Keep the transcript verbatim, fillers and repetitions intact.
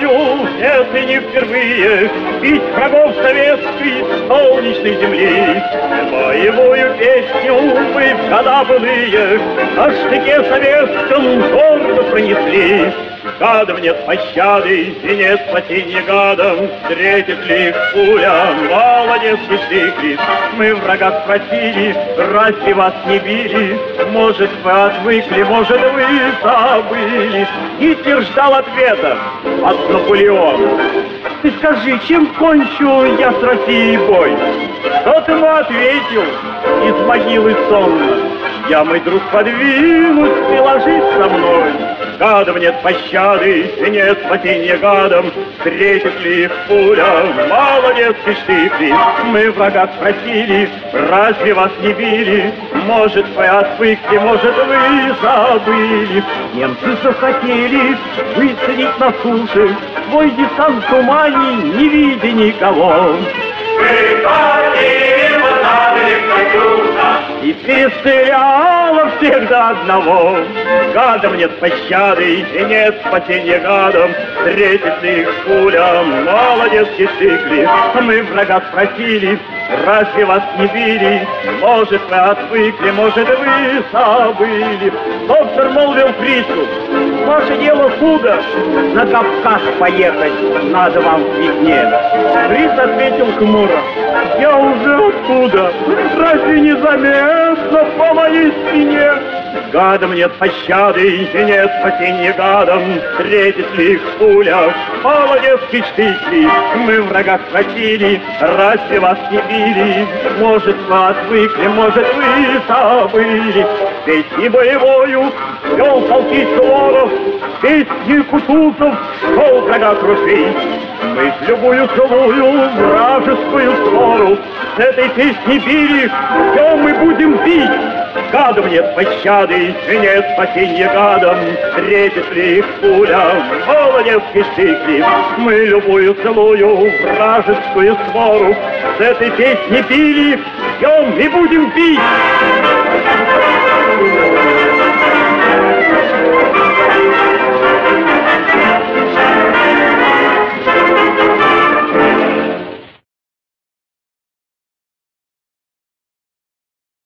боевую, это не впервые, бить врагов советской солнечной земли. Боевую песню мы в года былые на штыке советском гордо пронесли. Гадам нет пощады и нет спасения гадам, встретит ли их пуля, молодецкий штык. Мы врага спросили, разве вас не били? Может, вы отвыкли, может, вы забыли? Гитлер ждал ответа от Наполеона. Ты скажи, чем кончу я с Россией бой? Тот ему ответил из могилы сонно: я, мой друг, подвинусь, ты ложись со мной. Гадам нет пощады и нет спасения гадам, встретит ли их пуля, молодецкий штык. Мы врага спросили, разве вас не били? Может, вы отвыкли, может, вы забыли? Немцы захотели высадить на суше свой десант в тумане, не видя никого. И перестреляла всех до одного. Гадам нет пощады и нет спасения гадам, встретит ли их пуля, молодецкий штык. Мы врага спросили, разве вас не били? Может, вы отвыкли, может, вы забыли? Доктор молвил Фрицу: ваше дело худо, на Кавказ поехать надо вам к весне. Фриц ответил хмуро: я уже оттуда, разве не заметно по моей спине? Гадам нет пощады и нет спасения гадам, встретит ли их пуля, молодецкий штык. Мы врага схватили, разве вас не били? Может, вы отвыкли, может, вы забыли? Песни боевою вел полки Суворов, песни Кутузов шел врага крушить. Мы в любую целую вражескую ссору с этой песней били, все мы будем бить. Гадам нет пощады и нет спасения гадам, встретит ли их пуля, молодецкий штык. Мы любую целую вражескую свору с этой песней били, идем и будем бить.